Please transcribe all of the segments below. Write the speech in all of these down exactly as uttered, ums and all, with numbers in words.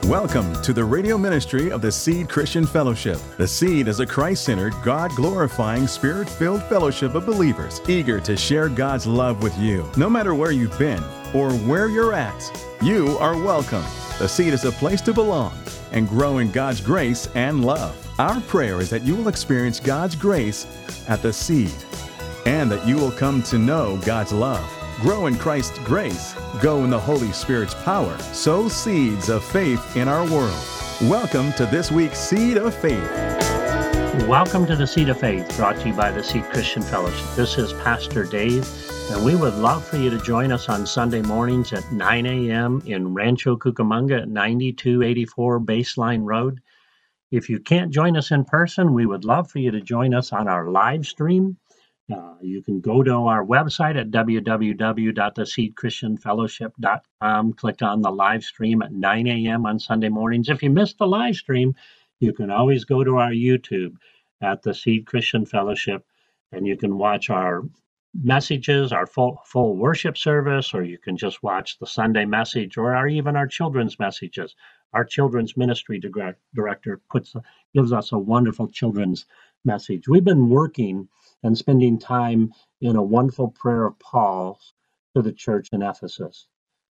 Welcome to the radio ministry of the Seed Christian Fellowship. The Seed is a Christ-centered, God-glorifying, Spirit-filled fellowship of believers eager to share God's love with you. No matter where you've been or where you're at, you are welcome. The Seed is a place to belong and grow in God's grace and love. Our prayer is that you will experience God's grace at the Seed and that you will come to know God's love. Grow in Christ's grace, go in the Holy Spirit's power, sow seeds of faith in our world. Welcome to this week's Seed of Faith. Welcome to the Seed of Faith, brought to you by the Seed Christian Fellowship. This is Pastor Dave, and we would love for you to join us on Sunday mornings at nine a.m. in Rancho Cucamonga at ninety-two eighty-four Baseline Road. If you can't join us in person, we would love for you to join us on our live stream. Uh, you can go to our website at w w w dot the seed christian fellowship dot com, click on the live stream at nine a.m. on Sunday mornings. If you missed the live stream, you can always go to our YouTube at the Seed Christian Fellowship, and you can watch our messages, our full, full worship service, or you can just watch the Sunday message, or our, even our children's messages. Our children's ministry direct, director puts gives us a wonderful children's message. We've been working and spending time in a wonderful prayer of Paul's to the church in Ephesus.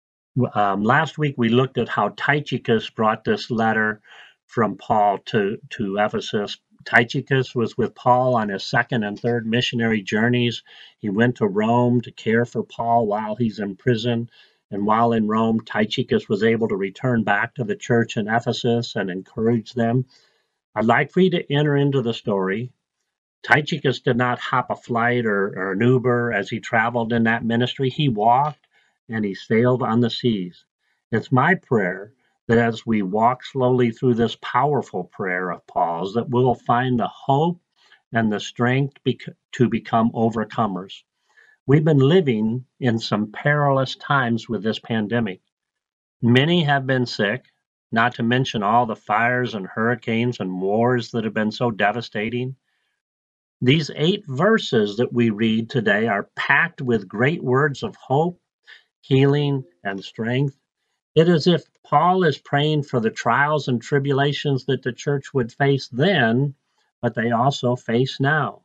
Um, last week we looked at how Tychicus brought this letter from Paul to, to Ephesus. Tychicus was with Paul on his second and third missionary journeys. He went to Rome to care for Paul while he's in prison. And while in Rome, Tychicus was able to return back to the church in Ephesus and encourage them. I'd like for you to enter into the story. Tychicus did not hop a flight or, or an Uber as he traveled in that ministry. He walked and he sailed on the seas. It's my prayer that as we walk slowly through this powerful prayer of Paul's, that we'll find the hope and the strength bec- to become overcomers. We've been living in some perilous times with this pandemic. Many have been sick, not to mention all the fires and hurricanes and wars that have been so devastating. These eight verses that we read today are packed with great words of hope, healing, and strength. It is as if Paul is praying for the trials and tribulations that the church would face then, but they also face now.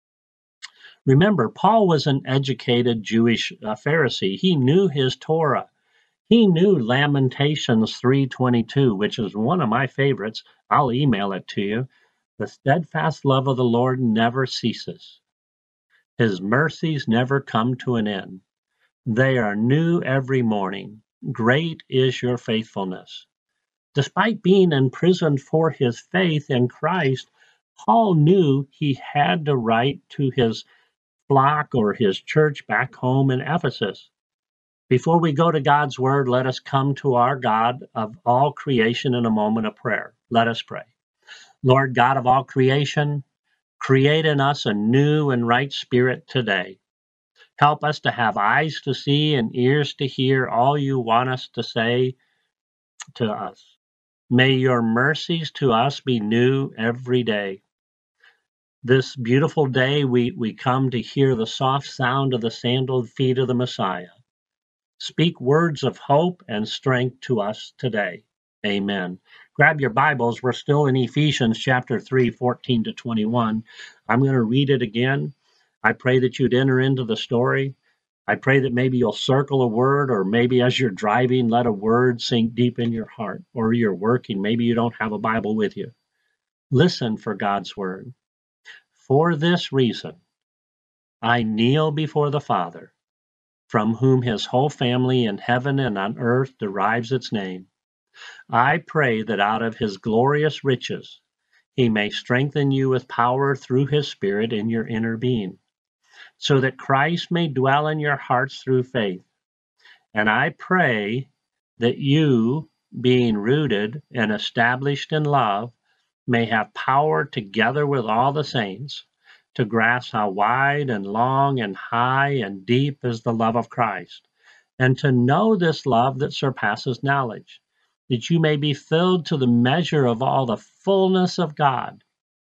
Remember, Paul was an educated Jewish uh, Pharisee. He knew his Torah. He knew Lamentations three twenty-two, which is one of my favorites. I'll email it to you. The steadfast love of the Lord never ceases. His mercies never come to an end. They are new every morning. Great is your faithfulness. Despite being imprisoned for his faith in Christ, Paul knew he had to write to his flock or his church back home in Ephesus. Before we go to God's word, let us come to our God of all creation in a moment of prayer. Let us pray. Lord God of all creation, create in us a new and right spirit today. Help us to have eyes to see and ears to hear all you want us to say to us. May your mercies to us be new every day. This beautiful day, we, we come to hear the soft sound of the sandaled feet of the Messiah. Speak words of hope and strength to us today. Amen. Grab your Bibles. We're still in Ephesians chapter three, fourteen to twenty-one. I'm going to read it again. I pray that you'd enter into the story. I pray that maybe you'll circle a word, or maybe as you're driving, let a word sink deep in your heart, or you're working. Maybe you don't have a Bible with you. Listen for God's word. For this reason, I kneel before the Father, from whom his whole family in heaven and on earth derives its name. I pray that out of his glorious riches, he may strengthen you with power through his Spirit in your inner being, so that Christ may dwell in your hearts through faith. And I pray that you, being rooted and established in love, may have power together with all the saints to grasp how wide and long and high and deep is the love of Christ, and to know this love that surpasses knowledge, that you may be filled to the measure of all the fullness of God.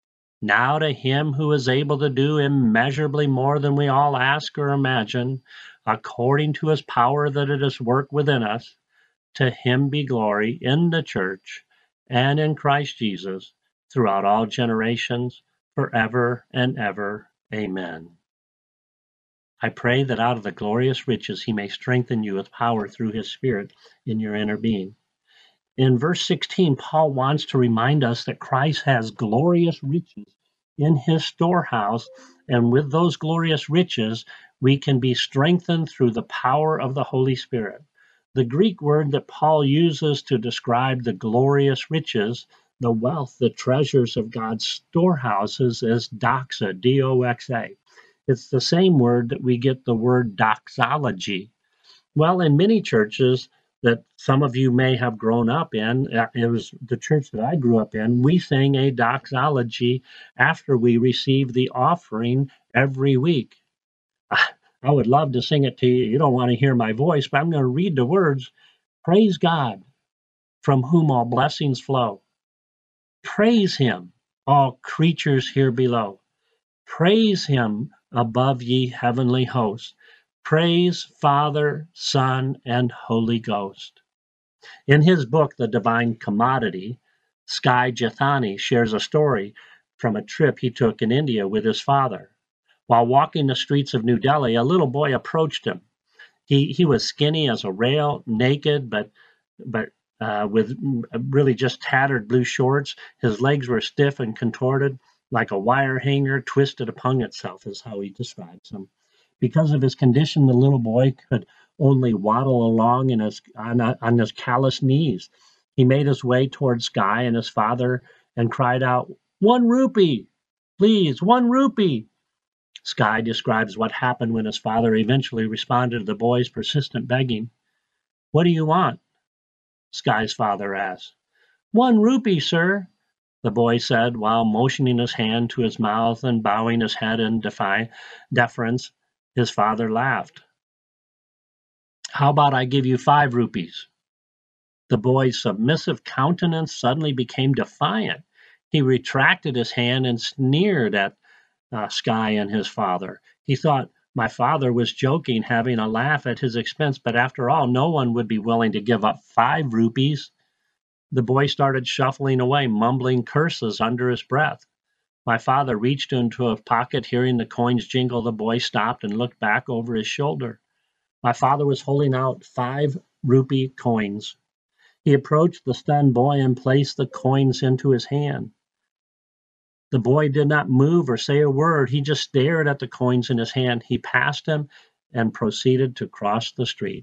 Now to him who is able to do immeasurably more than we all ask or imagine, according to his power that it is worked within us, To him be glory in the church and in Christ Jesus throughout all generations, forever and ever. Amen. I pray that out of the glorious riches he may strengthen you with power through his Spirit in your inner being. In verse sixteen, Paul wants to remind us that Christ has glorious riches in his storehouse, and with those glorious riches, we can be strengthened through the power of the Holy Spirit. The Greek word that Paul uses to describe the glorious riches, the wealth, the treasures of God's storehouses is doxa, D O X A. It's the same word that we get the word doxology. Well, in many churches that some of you may have grown up in, uh, it was the church that I grew up in, we sang a doxology after we received the offering every week. I would love to sing it to you. You don't want to hear my voice, but I'm going to read the words. Praise God, from whom all blessings flow. Praise him, all creatures here below. Praise him above ye heavenly hosts. Praise Father, Son, and Holy Ghost. In his book, The Divine Commodity, Skye Jethani shares a story from a trip he took in India with his father. While walking the streets of New Delhi, a little boy approached him. He he was skinny as a rail, naked, but but uh, with really just tattered blue shorts. His legs were stiff and contorted, like a wire hanger twisted upon itself, is how he describes them. Because of his condition, the little boy could only waddle along in his on, on his calloused knees. He made his way towards Skye and his father and cried out, "One rupee, please, one rupee." Skye describes what happened when his father eventually responded to the boy's persistent begging. "What do you want?" Skye's father asked. "One rupee, sir," the boy said while motioning his hand to his mouth and bowing his head in defi- deference. His father laughed. "How about I give you five rupees?" The boy's submissive countenance suddenly became defiant. He retracted his hand and sneered at uh, Skye and his father. He thought, my father was joking, having a laugh at his expense, but after all, no one would be willing to give up five rupees. The boy started shuffling away, mumbling curses under his breath. My father reached into his pocket. Hearing the coins jingle, the boy stopped and looked back over his shoulder. My father was holding out five rupee coins. He approached the stunned boy and placed the coins into his hand. The boy did not move or say a word. He just stared at the coins in his hand. He passed him and proceeded to cross the street.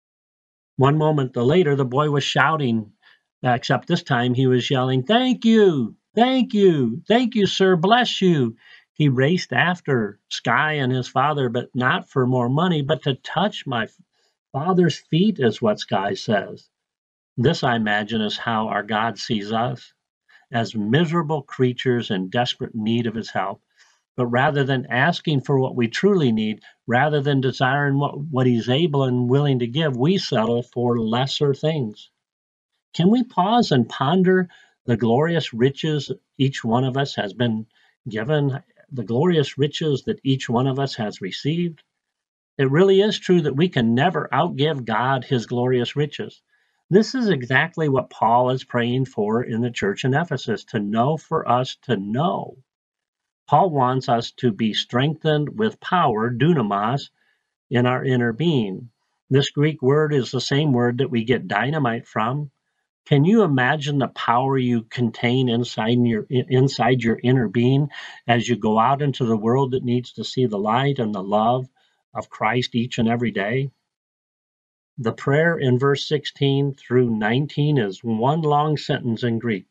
One moment later, the boy was shouting, except this time he was yelling, "Thank you, thank you, thank you, sir, bless you." He raced after Skye and his father, but not for more money, but to touch my father's feet, is what Skye says. This, I imagine, is how our God sees us, as miserable creatures in desperate need of his help. But rather than asking for what we truly need, rather than desiring what, what he's able and willing to give, we settle for lesser things. Can we pause and ponder the glorious riches each one of us has been given, the glorious riches that each one of us has received? It really is true that we can never outgive God his glorious riches. This is exactly what Paul is praying for in the church in Ephesus, to know for us to know. Paul wants us to be strengthened with power, dunamis, in our inner being. This Greek word is the same word that we get dynamite from. Can you imagine the power you contain inside your, inside your inner being as you go out into the world that needs to see the light and the love of Christ each and every day? The prayer in verse sixteen through nineteen is one long sentence in Greek.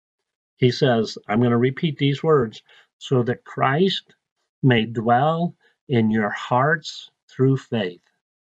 He says, I'm going to repeat these words, so that Christ may dwell in your hearts through faith.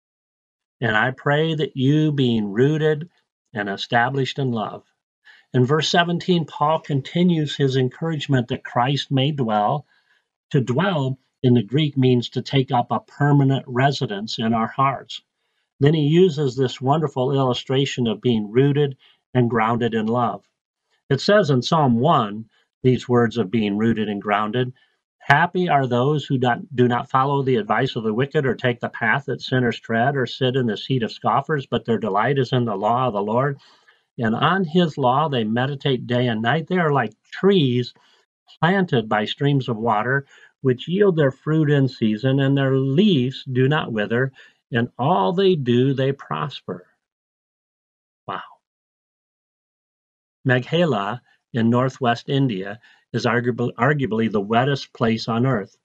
And I pray that you, being rooted and established in love. In verse seventeen, Paul continues his encouragement that Christ may dwell. To dwell in the Greek means to take up a permanent residence in our hearts. Then he uses this wonderful illustration of being rooted and grounded in love. It says in Psalm one, these words of being rooted and grounded, Happy are those who not, do not follow the advice of the wicked, or take the path that sinners tread, or sit in the seat of scoffers, but their delight is in the law of the Lord. And on his law they meditate day and night. They are like trees planted by streams of water, which yield their fruit in season, and their leaves do not wither. In all they do, they prosper. Wow. Meghalaya in northwest India is arguably, arguably the wettest place on earth.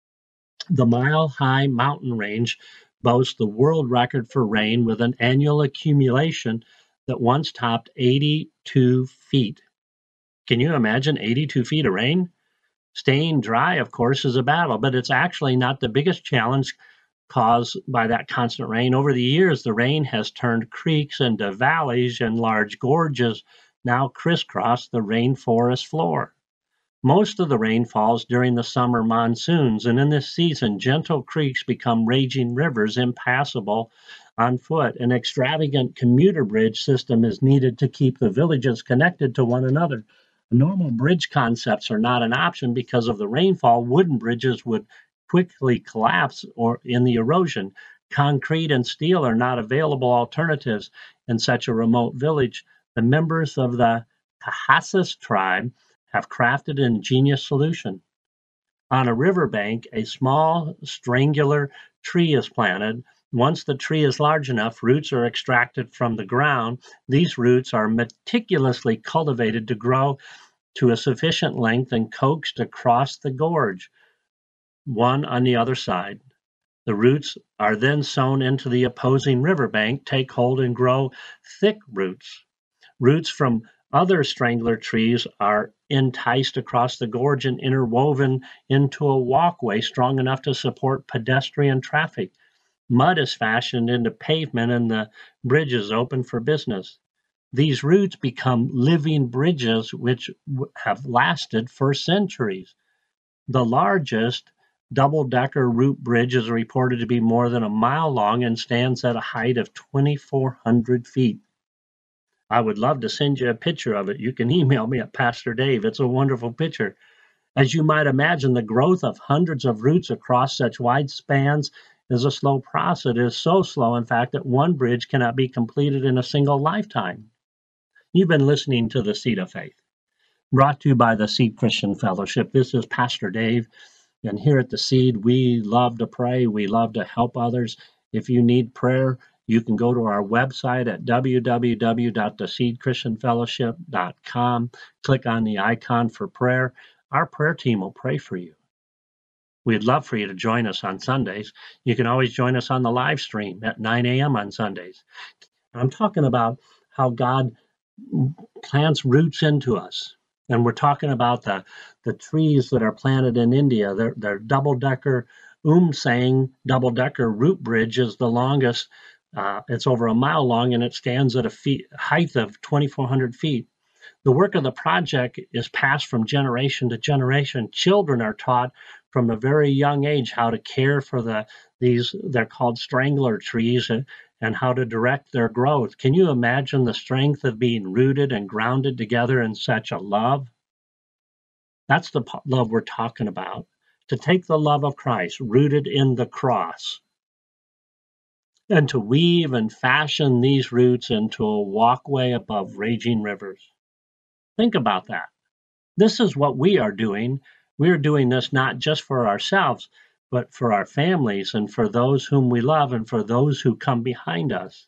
The mile-high mountain range boasts the world record for rain, with an annual accumulation that once topped eighty-two feet. Can you imagine eighty-two feet of rain? Staying dry, of course, is a battle, but it's actually not the biggest challenge caused by that constant rain. Over the years, the rain has turned creeks into valleys, and large gorges now crisscross the rainforest floor. Most of the rain falls during the summer monsoons, and in this season, gentle creeks become raging rivers, impassable on foot. An extravagant commuter bridge system is needed to keep the villages connected to one another. Normal bridge concepts are not an option because of the rainfall. Wooden bridges would quickly collapse or in the erosion. Concrete and steel are not available alternatives in such a remote village. The members of the Khasas tribe have crafted an ingenious solution. On a riverbank, a small strangular tree is planted. Once the tree is large enough, roots are extracted from the ground. These roots are meticulously cultivated to grow to a sufficient length and coaxed across the gorge, one on the other side. The roots are then sown into the opposing riverbank, take hold, and grow thick roots. Roots from other strangler trees are enticed across the gorge and interwoven into a walkway strong enough to support pedestrian traffic. Mud is fashioned into pavement, and the bridge is open for business. These roots become living bridges which have lasted for centuries. The largest double-decker root bridge is reported to be more than a mile long and stands at a height of twenty-four hundred feet. I would love to send you a picture of it. You can email me at Pastor Dave. It's a wonderful picture. As you might imagine, the growth of hundreds of roots across such wide spans is a slow process. It is so slow, in fact, that one bridge cannot be completed in a single lifetime. You've been listening to The Seed of Faith, brought to you by the Seed Christian Fellowship. This is Pastor Dave, and here at the Seed, we love to pray. We love to help others. If you need prayer, you can go to our website at w w w dot the seed christian fellowship dot com. Click on the icon for prayer. Our prayer team will pray for you. We'd love for you to join us on Sundays. You can always join us on the live stream at nine a.m. on Sundays. I'm talking about how God plants roots into us. And we're talking about the, the trees that are planted in India. They're, they're double-decker, Umsang double-decker root bridge is the longest. Uh, it's over a mile long, and it stands at a feet, height of twenty-four hundred feet. The work of the project is passed from generation to generation. Children are taught from a very young age how to care for the these, they're called strangler trees, and, and how to direct their growth. Can you imagine the strength of being rooted and grounded together in such a love? That's the love we're talking about. To take the love of Christ, rooted in the cross, and to weave and fashion these roots into a walkway above raging rivers. Think about that. This is what we are doing. We are doing this not just for ourselves, but for our families and for those whom we love and for those who come behind us.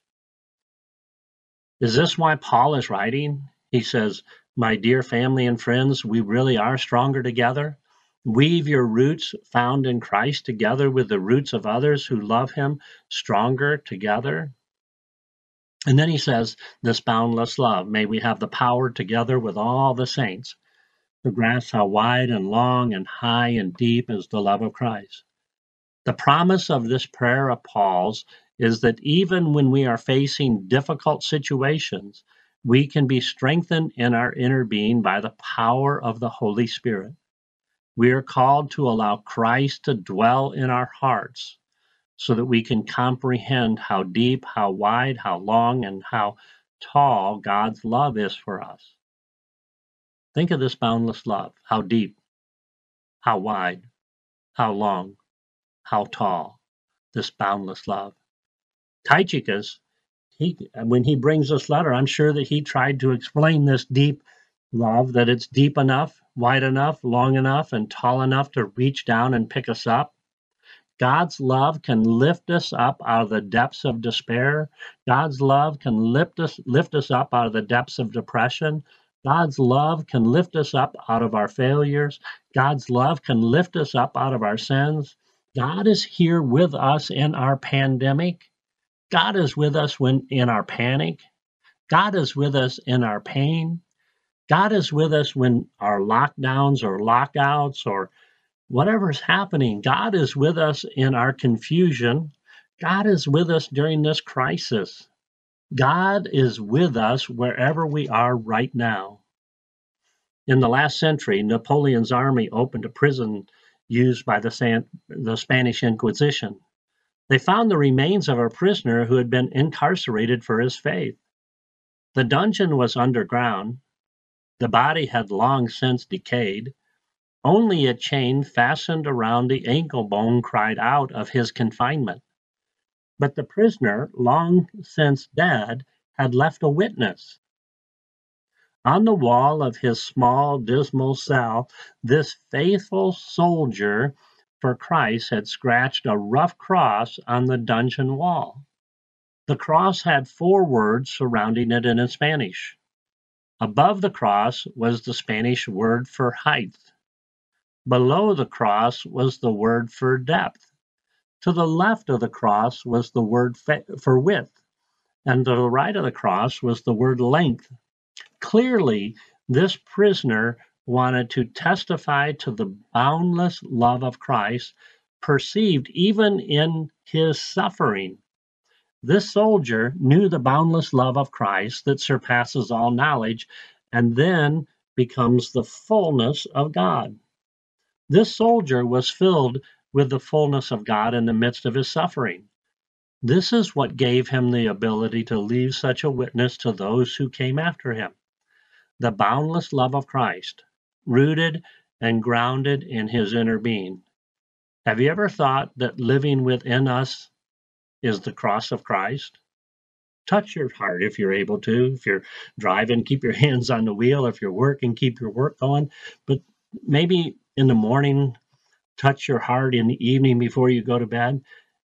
Is this why Paul is writing? He says, my dear family and friends, we really are stronger together. Weave your roots found in Christ together with the roots of others who love him, stronger together. And then he says, this boundless love, may we have the power together with all the saints to grasp how wide and long and high and deep is the love of Christ. The promise of this prayer of Paul's is that even when we are facing difficult situations, we can be strengthened in our inner being by the power of the Holy Spirit. We are called to allow Christ to dwell in our hearts so that we can comprehend how deep, how wide, how long, and how tall God's love is for us. Think of this boundless love, how deep, how wide, How long? How tall? This boundless love. Tychicus, he, when he brings this letter, I'm sure that he tried to explain this deep love, that it's deep enough, wide enough, long enough, and tall enough to reach down and pick us up. God's love can lift us up out of the depths of despair. God's love can lift us lift us up out of the depths of depression. God's love can lift us up out of our failures. God's love can lift us up out of our sins. God is here with us in our pandemic. God is with us when in our panic. God is with us in our pain. God is with us when our lockdowns or lockouts or whatever's happening. God is with us in our confusion. God is with us during this crisis. God is with us wherever we are right now. In the last century, Napoleon's army opened a prison used by the, San, the Spanish Inquisition. They found the remains of a prisoner who had been incarcerated for his faith. The dungeon was underground. The body had long since decayed. Only a chain fastened around the ankle bone cried out of his confinement. But the prisoner, long since dead, had left a witness. On the wall of his small, dismal cell, this faithful soldier for Christ had scratched a rough cross on the dungeon wall. The cross had four words surrounding it in Spanish. Above the cross was the Spanish word for height. Below the cross was the word for depth. To the left of the cross was the word for width, and to the right of the cross was the word length. Clearly, this prisoner wanted to testify to the boundless love of Christ, perceived even in his suffering. This soldier knew the boundless love of Christ that surpasses all knowledge and then becomes the fullness of God. This soldier was filled with the fullness of God in the midst of his suffering. This is what gave him the ability to leave such a witness to those who came after him. The boundless love of Christ, rooted and grounded in his inner being. Have you ever thought that living within us is the cross of Christ? Touch your heart if you're able to. If you're driving, keep your hands on the wheel. If you're working, keep your work going. But maybe in the morning, touch your heart. In the evening before you go to bed.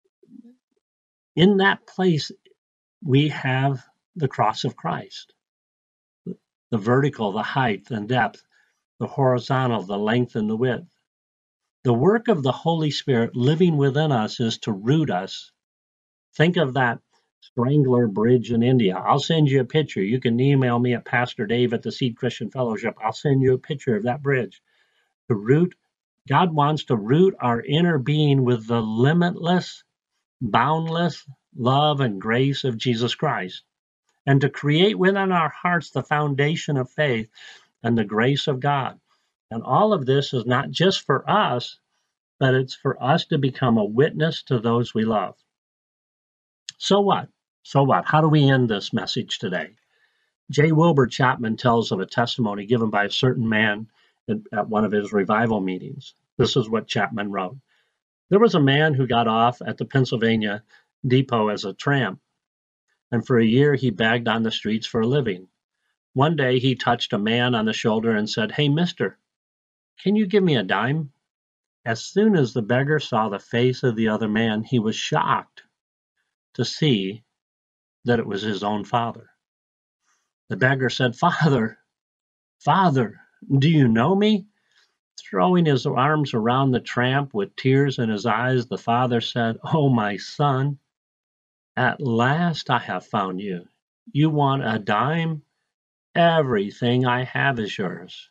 In that place, we have the cross of Christ. The vertical, the height and depth, the horizontal, the length and the width. The work of the Holy Spirit living within us is to root us. Think of that Strangler Bridge in India. I'll send you a picture. You can email me at Pastor Dave at the Seed Christian Fellowship. I'll send you a picture of that bridge. To root, God wants to root our inner being with the limitless, boundless love and grace of Jesus Christ, and to create within our hearts the foundation of faith and the grace of God. And all of this is not just for us, but it's for us to become a witness to those we love. So what? So what? How do we end this message today? J. Wilbur Chapman tells of a testimony given by a certain man at, at one of his revival meetings. This is what Chapman wrote. There was a man who got off at the Pennsylvania depot as a tramp, and for a year he begged on the streets for a living. One day he touched a man on the shoulder and said, "Hey, mister, can you give me a dime?" As soon as the beggar saw the face of the other man, he was shocked to see that it was his own father. The beggar said, "Father, Father, do you know me?" Throwing his arms around the tramp with tears in his eyes, the father said, "Oh, my son, at last I have found you. You want a dime? Everything I have is yours."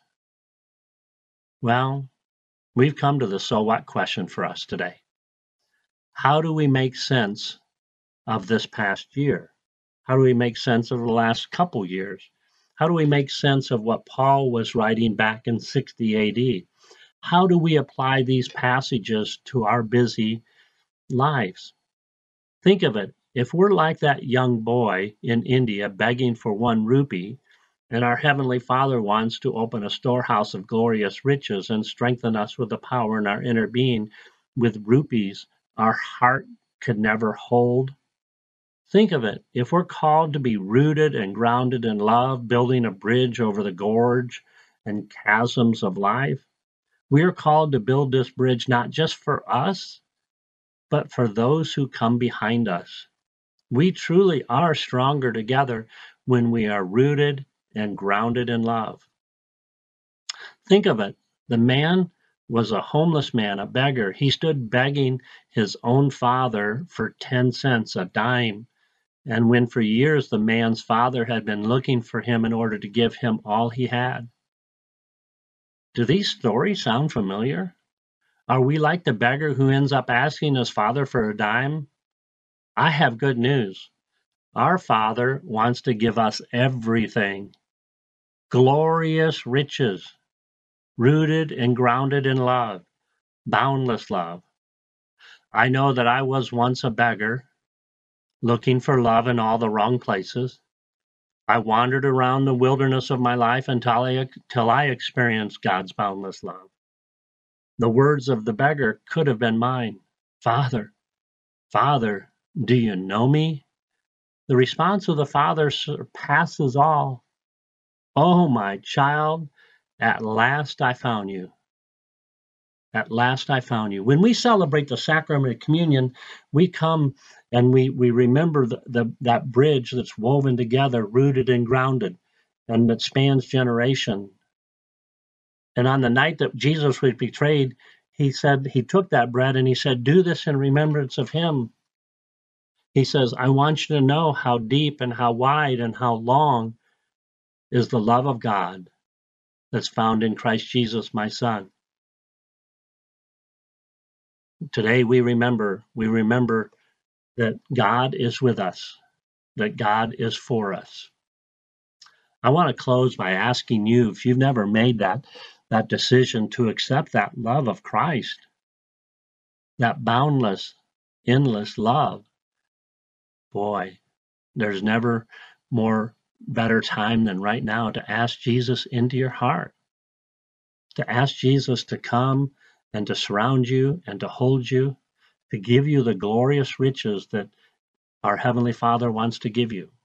Well, we've come to the so what question for us today. How do we make sense of this past year? How do we make sense of the last couple years? How do we make sense of what Paul was writing back in sixty A D? How do we apply these passages to our busy lives? Think of it. If we're like that young boy in India begging for one rupee, And our Heavenly Father wants to open a storehouse of glorious riches and strengthen us with the power in our inner being with rupees our heart could never hold. Think of it. If we're called to be rooted and grounded in love, building a bridge over the gorge and chasms of life, we are called to build this bridge not just for us, but for those who come behind us. We truly are stronger together when we are rooted and grounded in love. Think of it. The man was a homeless man, a beggar. He stood begging his own father for ten cents, a dime. And when for years the man's father had been looking for him in order to give him all he had. Do these stories sound familiar? Are we like the beggar who ends up asking his father for a dime? I have good news. Our Father wants to give us everything. Glorious riches, rooted and grounded in love, boundless love. I know that I was once a beggar, looking for love in all the wrong places. I wandered around the wilderness of my life until I, until I experienced God's boundless love. The words of the beggar could have been mine. Father, Father, do you know me? The response of the Father surpasses all. Oh, my child, at last I found you. At last I found you. When we celebrate the sacrament of communion, we come and we, we remember the, the, that bridge that's woven together, rooted and grounded, and that spans generation. And on the night that Jesus was betrayed, he said, he took that bread and he said, do this in remembrance of him. He says, I want you to know how deep and how wide and how long is the love of God that's found in Christ Jesus, my Son. Today we remember, we remember that God is with us, that God is for us. I want to close by asking you, if you've never made that, that decision to accept that love of Christ, that boundless, endless love, boy, there's never more better time than right now to ask Jesus into your heart, to ask Jesus to come and to surround you and to hold you, to give you the glorious riches that our Heavenly Father wants to give you.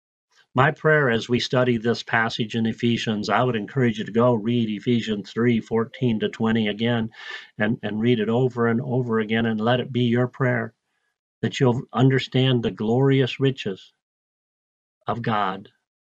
My prayer as we study this passage in Ephesians, I would encourage you to go read Ephesians three, fourteen to twenty again and, and read it over and over again, and let it be your prayer that you'll understand the glorious riches of God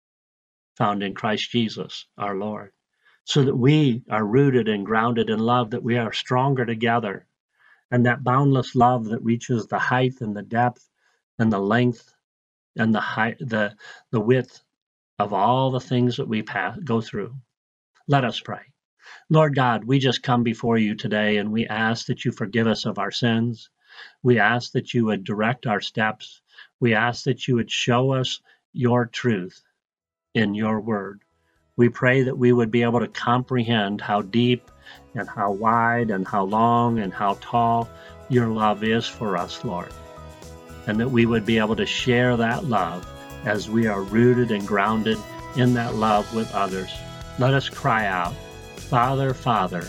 found in Christ Jesus, our Lord, so that we are rooted and grounded in love, that we are stronger together, and that boundless love that reaches the height and the depth and the length and the height, the, the width of all the things that we pass, go through. Let us pray. Lord God, we just come before you today and we ask that you forgive us of our sins. We ask that you would direct our steps. We ask that you would show us your truth in your word. We pray that we would be able to comprehend how deep and how wide and how long and how tall your love is for us, Lord, and that we would be able to share that love as we are rooted and grounded in that love with others. Let us cry out, Father, Father,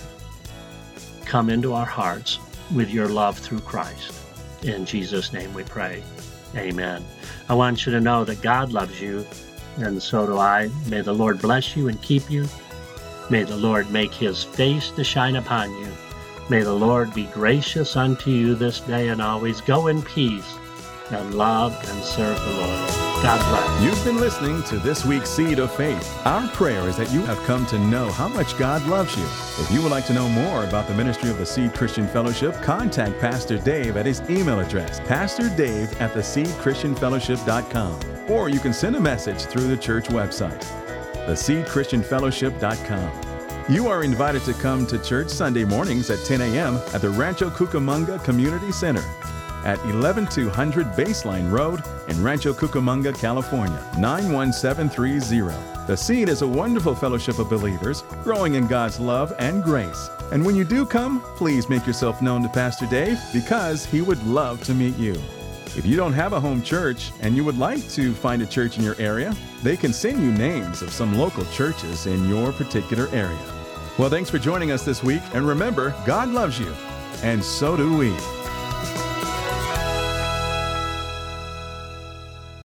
come into our hearts with your love through Christ. In Jesus' name we pray. Amen. I want you to know that God loves you, and so do I. May the Lord bless you and keep you. May the Lord make his face to shine upon you. May the Lord be gracious unto you this day and always. Go in peace and love and serve the Lord. God bless. You've been listening to this week's Seed of Faith. Our prayer is that you have come to know how much God loves you. If you would like to know more about the ministry of the Seed Christian Fellowship, contact Pastor Dave at his email address, pastor dave at the seed christian fellowship dot com. Or you can send a message through the church website, the seed christian fellowship dot com. You are invited to come to church Sunday mornings at ten a.m. at the Rancho Cucamonga Community Center at eleven two hundred Baseline Road in Rancho Cucamonga, California, nine one seven three zero. The Seed is a wonderful fellowship of believers growing in God's love and grace. And when you do come, please make yourself known to Pastor Dave because he would love to meet you. If you don't have a home church and you would like to find a church in your area, they can send you names of some local churches in your particular area. Well, thanks for joining us this week, and remember, God loves you, and so do we.